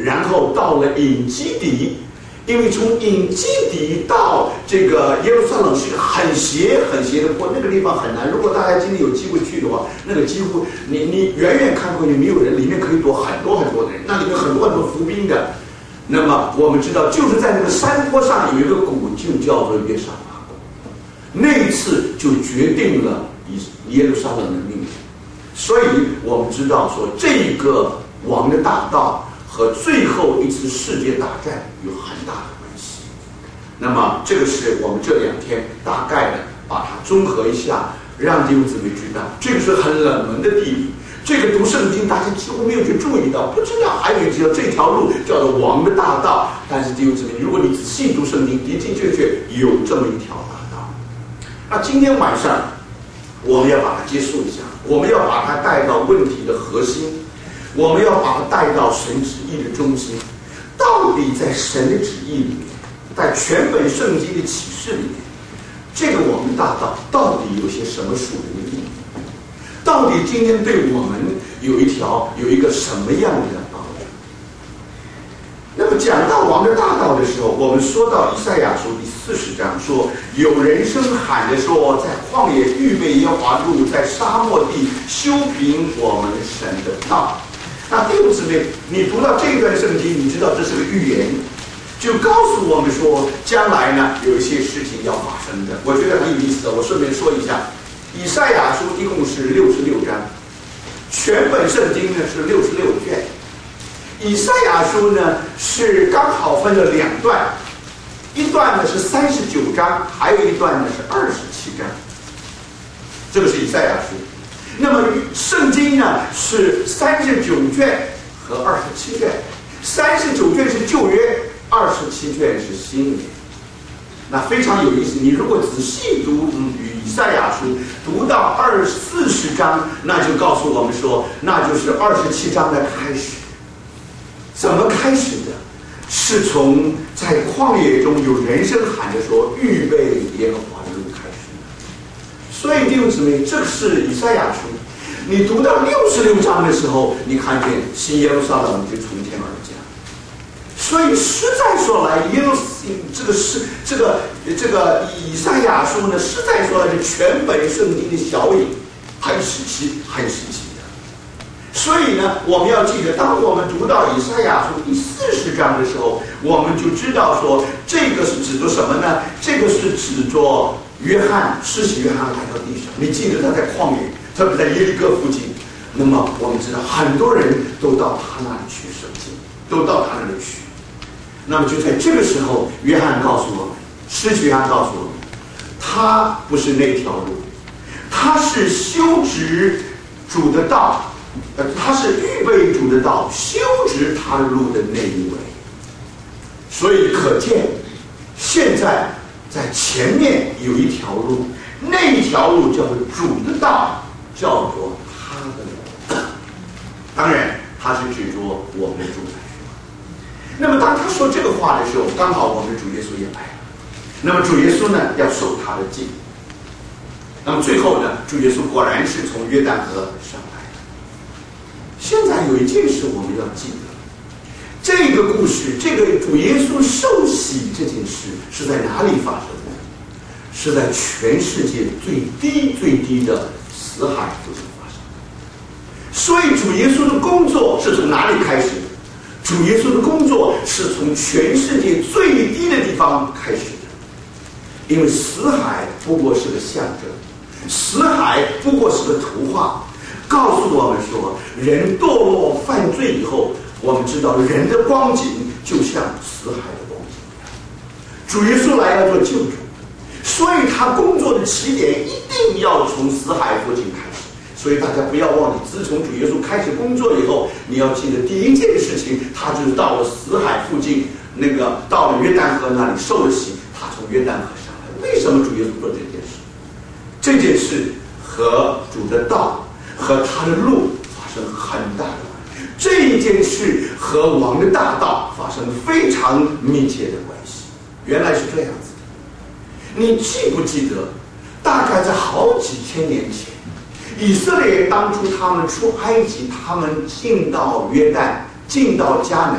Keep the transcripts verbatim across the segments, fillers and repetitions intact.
然后到了隐基底。因为从隐基底到这个耶路撒冷是一个很斜很斜的坡，那个地方很难。如果大家今天有机会去的话，那个几乎你你远远看过去没有人，里面可以躲很多很多的人，那里面很多很多伏兵的。那么我们知道，就是在那个山坡上有一个谷，就叫做约沙法谷。那一次就决定了耶路撒冷的命运。所以我们知道说，这个王的大道和最后一次世界大战有很大的关系。那么这个是我们这两天大概的把它综合一下，让弟兄姊妹知道，这个是很冷门的地理。这个读圣经大家几乎没有去注意到，不知道还有一条这条路叫做王的大道。但是弟兄姊妹，如果你仔细读圣经，的的确确有这么一条大道。那今天晚上我们要把它结束一下，我们要把它带到问题的核心。我们要把它带到神旨意的中心，到底在神的旨意里面，在全本圣经的启示里面，这个我们大道到底有些什么属灵的意义？到底今天对我们有一条有一个什么样的帮助？那么讲到王的大道的时候，我们说到以赛亚书第四十章说，有人声喊着说，在旷野预备耶和华路，在沙漠地修平我们神的道。那弟兄姊妹，你读到这段圣经，你知道这是个预言，就告诉我们说，将来呢有一些事情要发生的。我觉得很有意思的，我顺便说一下，以赛亚书一共是六十六章，全本圣经呢是六十六卷。以赛亚书呢是刚好分了两段，一段呢是三十九章，还有一段呢是二十七章。这个是以赛亚书。那么圣经呢是三十九卷和二十七卷，三十九卷是旧约，二十七卷是新约。那非常有意思，你如果仔细读以赛亚书，读到二四十章，那就告诉我们说，那就是二十七章的开始。怎么开始的？是从在旷野中有人声喊着说，预备耶和华的路开始。所以弟兄姊妹，这是以赛亚书。你读到六十六章的时候，你看见新耶路撒冷就从天而降。所以实在说来，耶路这个是这个这个以赛亚书呢，实在说来是全本圣经的小影，很时期，很时期的。所以呢，我们要记得，当我们读到以赛亚书第四十章的时候，我们就知道说，这个是指着什么呢？这个是指着约翰，施洗约翰来到地上。你记得他在旷野，特别在耶利哥附近。那么我们知道，很多人都到他那里去受浸，都到他那里去。那么就在这个时候，约翰告诉我们，施洗约翰告诉我们，他不是那条路，他是修直主的道，呃，他是预备主的道，修直他的路的那一位。所以可见，现在在前面有一条路，那一条路叫做主的道，叫做他的路。当然，他是指着我们的主来说。那么当他说这个话的时候，刚好我们的主耶稣也来了。那么主耶稣呢，要受他的浸。那么最后呢，主耶稣果然是从约旦河上来的。现在有一件事我们要记得，这个故事，这个主耶稣受洗这件事是在哪里发生的？是在全世界最低最低的死海附近发生的。所以主耶稣的工作是从哪里开始的？主耶稣的工作是从全世界最低的地方开始的。因为死海不过是个象征，死海不过是个图画，告诉我们说，人堕落犯罪以后，我们知道人的光景就像死海的光景一样。主耶稣来要做救主，所以他工作的起点一定要从死海附近开始。所以大家不要忘记，自从主耶稣开始工作以后，你要记得第一件事情，他就是到了死海附近，那个到了约旦河那里受了洗，他从约旦河上来。为什么主耶稣做这件事？这件事和主的道和他的路发生很大的关系，这一件事和王的大道发生非常密切的关系。原来是这样子的。你记不记得，大概在好几千年前，以色列人当初他们出埃及，他们进到约旦，进到迦南，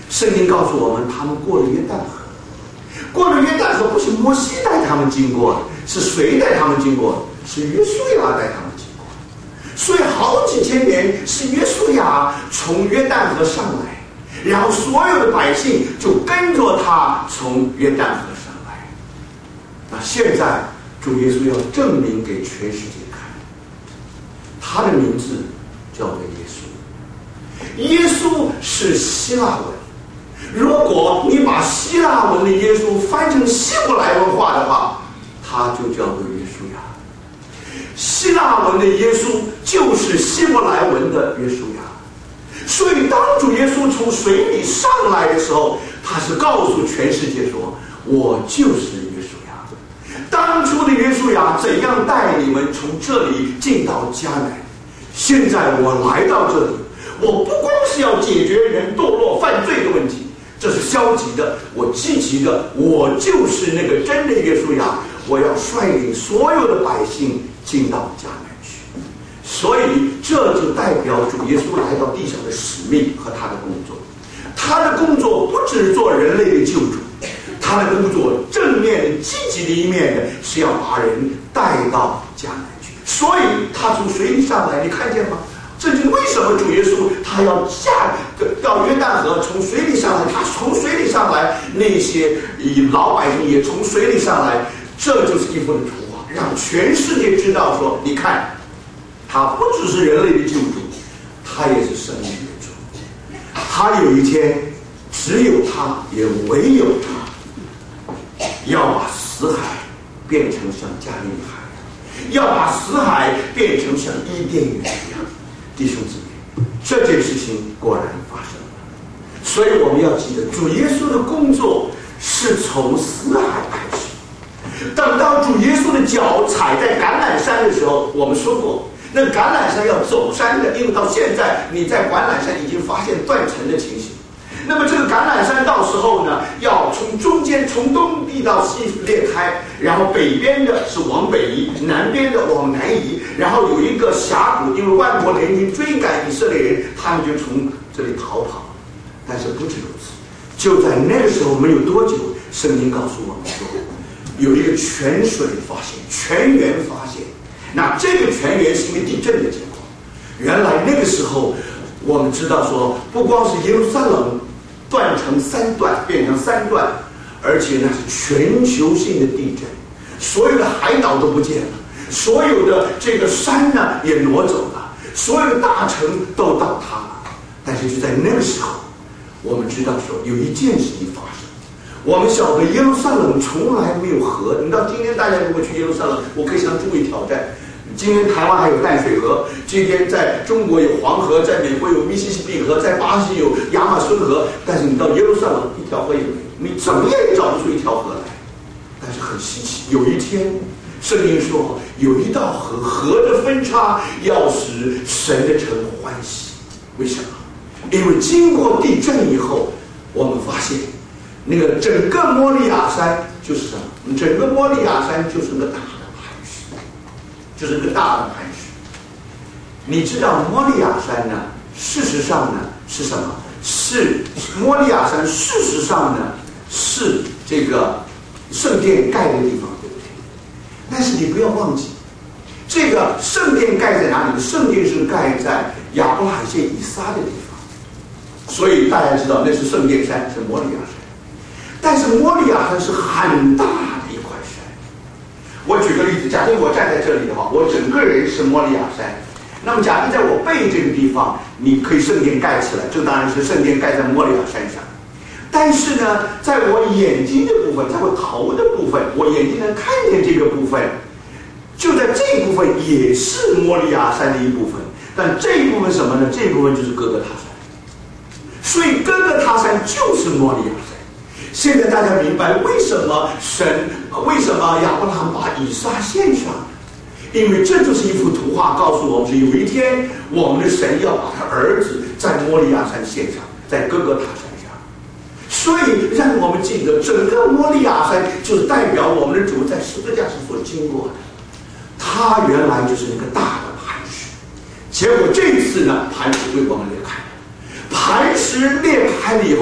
圣经告诉我们，他们过了约旦河。过了约旦河不是摩西带他们经过的，是谁带他们经过的？是约书亚带他们经过的。所以好几千年是约书亚从约旦河上来，然后所有的百姓就跟着他从约旦河上来。那现在主耶稣要证明给全世界看，他的名字叫做耶稣。耶稣是希腊文，如果你把希腊文的耶稣翻成希伯来文化的话，它就叫做约书亚。希腊文的耶稣就是希伯来文的约书亚。所以当主耶稣从水里上来的时候，他是告诉全世界说，我就是约书亚。当初的约书亚怎样带你们从这里进到迦南，现在我来到这里，我不光是要解决人堕落犯罪的问题，这是消极的，我积极的，我就是那个真的约书亚，我要率领所有的百姓进到迦南去。所以这就代表主耶稣来到地上的使命和他的工作。他的工作不只是做人类的救主，他的工作正面的积极的一面的是要把人带到迦南去。所以他从水里上来，你看见吗？这就是为什么主耶稣他要下到约旦河，从水里上来，他从水里上来，那些老百姓也从水里上来，这就是一幅的图画，让全世界知道说，你看他不只是人类的救主，他也是生命的主。他有一天只有他，也唯有他，要把死海变成像加利利海，要把死海变成像伊甸园一样。弟兄姊妹，这件事情果然发生了。所以我们要记得，主耶稣的工作是从死海开始。等到主耶稣的脚踩在橄榄山的时候，我们说过，那橄榄山要走山的，因为到现在你在橄榄山已经发现断层的情形。那么这个橄榄山到时候呢，要从中间从东移到西裂开，然后北边的是往北移，南边的往南移，然后有一个峡谷，因为万国联军追赶以色列人，他们就从这里逃跑。但是不止如此，就在那个时候没有多久，圣经告诉我们说，有一个泉水发现，泉源发现。那这个泉源是因为地震的结果。原来那个时候我们知道说，不光是耶路撒冷断成三段，变成三段，而且那是全球性的地震，所有的海岛都不见了，所有的这个山呢也挪走了，所有的大城都倒塌了。但是就在那个时候，我们知道说有一件事情发生。我们晓得耶路撒冷从来没有河，你到今天大家如果去耶路撒冷，我可以向诸位挑战，今天台湾还有淡水河，今天在中国有黄河，在美国有密西西比河，在巴西有亚马孙河，但是你到耶路撒冷一条河也没有，你怎么也找不出一条河来。但是很稀奇，有一天圣经说有一道河，河的分叉要使神的城欢喜。为什么？因为经过地震以后，我们发现那个整个摩利亚山就是什么？整个摩利亚山就是个大的磐石，就是个大的磐石。你知道摩利亚山呢？事实上呢是什么？是摩利亚山，事实上呢是这个圣殿盖的地方，对不对？但是你不要忘记，这个圣殿盖在哪里？圣殿是盖在亚伯拉罕献以撒的地方，所以大家知道那是圣殿山，是摩利亚山。但是摩利亚山是很大的一块山。我举个例子，假定我站在这里的话，我整个人是摩利亚山。那么假定在我背这个地方，你可以圣殿盖起来，这当然是圣殿盖在摩利亚山上。但是呢，在我眼睛的部分，在我头的部分，我眼睛能看见这个部分，就在这一部分也是摩利亚山的一部分。但这一部分什么呢？这一部分就是哥哥他山。所以哥哥他山就是摩利亚山。现在大家明白为什么神为什么亚伯拉罕把以撒献上？因为这就是一幅图画，告诉我们是有一天我们的神要把他儿子在摩利亚山献上，在哥哥他山上。所以让我们记得，整个摩利亚山就是代表我们的主在十字架上所经过的。他原来就是那个大的磐石，结果这一次呢，磐石为我们裂开了。磐石裂开了以后，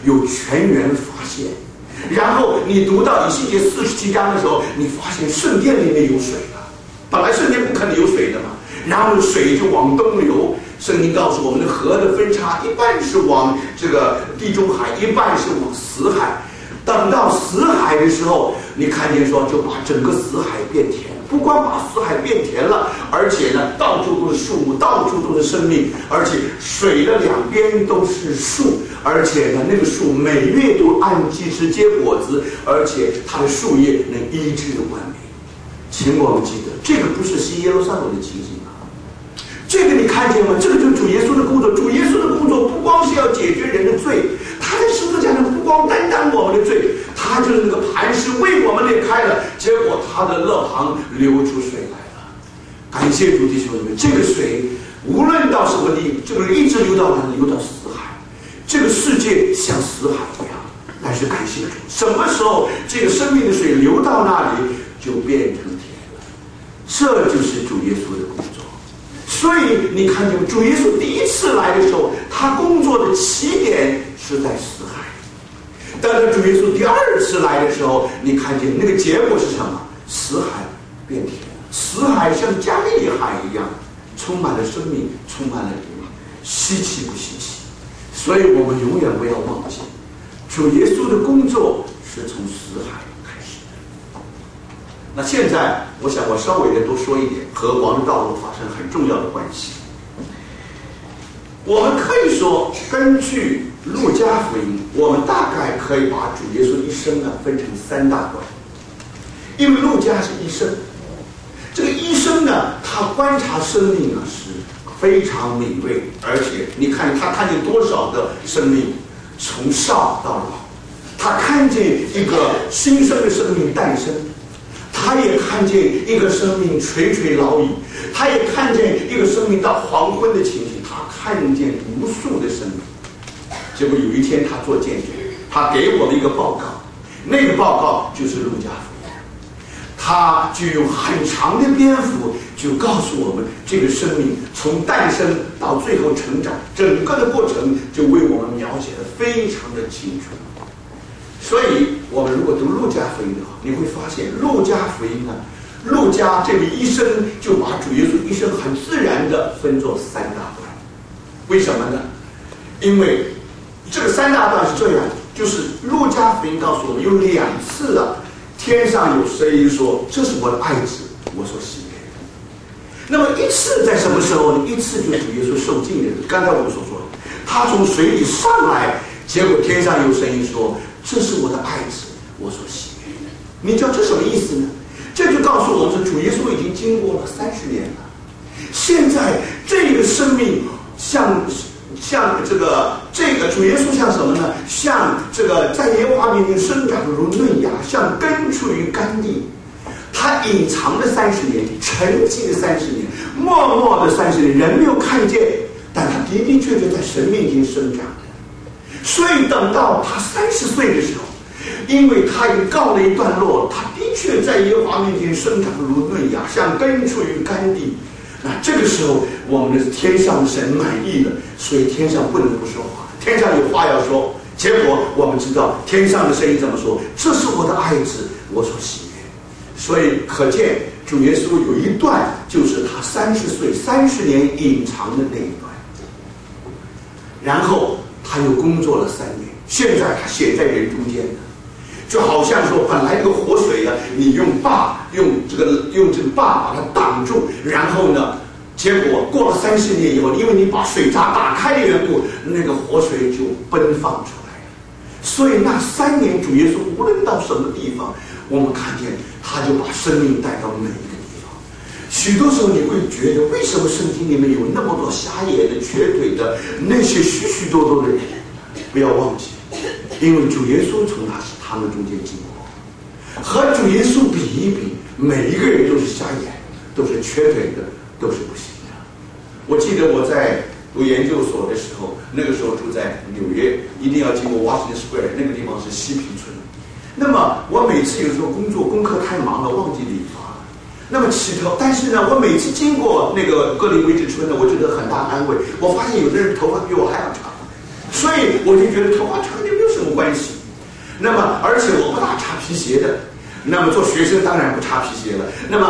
有泉源发现。然后你读到以西结四十七章的时候，你发现圣殿里面有水了，本来圣殿不可能有水的嘛，然后水就往东流。圣经告诉我们的河的分叉，一半是往这个地中海，一半是往死海。等到死海的时候，你看见说就把整个死海变甜，不光把死海变甜了，而且呢到处都是树木，到处都是生命，而且水的两边都是树，而且呢那个树每月都按季时结果子，而且它的树叶能医治万民。请我们记得，这个不是新耶路撒冷的情形啊，这个你看见吗？这个就是主耶稣的工作。主耶稣的工作不光是要解决人的罪，他在十字架上不光担当我们的罪，他就是那个磐石为我们裂开了，结果他的肋旁流出水来了。感谢主，弟兄们，这个水无论到什么地，这个一直流到哪里？流到死海。这个世界像死海一样，但是感谢主，什么时候这个生命的水流到那里，就变成甜了。这就是主耶稣的工作。所以你看见主耶稣第一次来的时候，他工作的起点是在死海。但是主耶稣第二次来的时候，你看见那个结果是什么？死海变甜，死海像加利利海一样，充满了生命，充满了灵，稀奇不稀奇？所以我们永远不要忘记，主耶稣的工作是从死海开始的。那现在我想我稍微的多说一点和王的道路发生很重要的关系。我们可以说，根据路加福音，我们大概可以把主耶稣一生呢分成三大段。因为路加是医生，这个医生呢，他观察生命呢是非常敏锐，而且你看他看见多少个生命从少到老，他看见一个新生的生命诞生，他也看见一个生命垂垂老矣，他也看见一个生命到黄昏的情形，他看见无数的生命。结果有一天他做见证，他给我们一个报告，那个报告就是路加福音，他就用很长的篇幅就告诉我们这个生命从诞生到最后成长，整个的过程就为我们描写得非常的清楚。所以我们如果读路加福音的话，你会发现路加福音呢，路加这位医生就把主耶稣一生很自然的分作三大段。为什么呢？因为这个三大段是这样，就是路加福音告诉我们有两次啊，天上有声音说：“这是我的爱子，我所喜悦的。”那么一次在什么时候呢？一次就是主耶稣受浸的，刚才我们所说的，他从水里上来，结果天上有声音说：“这是我的爱子，我所喜悦的。”你知道这什么意思呢？这就告诉我们，主耶稣已经经过了三十年了，现在这个生命像。像这个这个主耶稣像什么呢？像这个在耶和华面前生长如嫩芽，像根出于干地。他隐藏了三十年，沉寂了三十年，默默的三十年，人没有看见，但他的的确确在神面前生长的。所以等到他三十岁的时候，因为他已经告了一段落，他的确在耶和华面前生长如嫩芽，像根出于干地。那这个时候，我们的天上神满意了，所以天上不能不说话，天上有话要说。结果我们知道天上的声音怎么说？这是我的爱子，我所喜悦。所以可见主耶稣有一段就是他三十岁三十年隐藏的那一段，然后他又工作了三年，现在他显在人中间的，就好像说本来这个活水啊，你用坝用这个用这个坝把它挡住，然后呢，结果过了三十年以后，因为你把水闸打开的缘故，那个活水就奔放出来了。所以那三年主耶稣无论到什么地方，我们看见他就把生命带到每一个地方。许多时候你会觉得，为什么圣经里面有那么多瞎眼的、瘸腿的那些许许多多的人？不要忘记，因为主耶稣从他他们中间经过，和主耶稣比一比，每一个人都是瞎眼，都是瘸腿的，都是不行的。我记得我在读研究所的时候，那个时候住在纽约，一定要经过 Washington Square， 那个地方是嬉皮村。那么我每次有时候工作功课太忙了，忘记理发了。那么起头，但是呢，我每次经过那个格林威治村呢，我觉得很大安慰。我发现有的人头发比我还要长，所以我就觉得头发长点没有什么关系。那么，而且我不大擦皮鞋的。那么做学生当然不擦皮鞋了。那么